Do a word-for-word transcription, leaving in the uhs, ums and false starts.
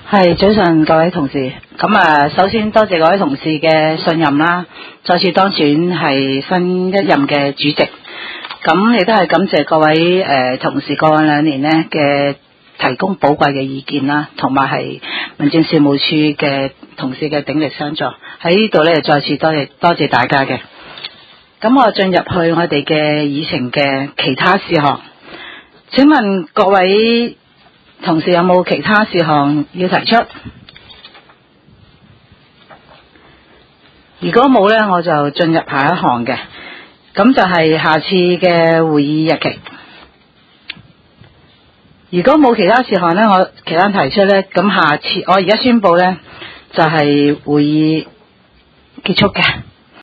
係早晨，各位同事。咁啊，首先多謝各位同事嘅信任啦，再次當選係新一任嘅主席。咁亦都係感謝各位誒、呃、同事過往兩年呢嘅提供寶貴嘅意見啦，同埋係民政事務處嘅同事嘅鼎力相助。喺呢度咧，再次多謝多謝大家嘅。咁我進入去我哋嘅議程嘅其他事項。請問各位同事有冇其他事項要提出？如果冇呢，我就進入下一項嘅，咁就係下次嘅會議日期。如果冇其他事項呢，我其他提出呢，咁下次我而家宣布呢，就係會議結束嘅。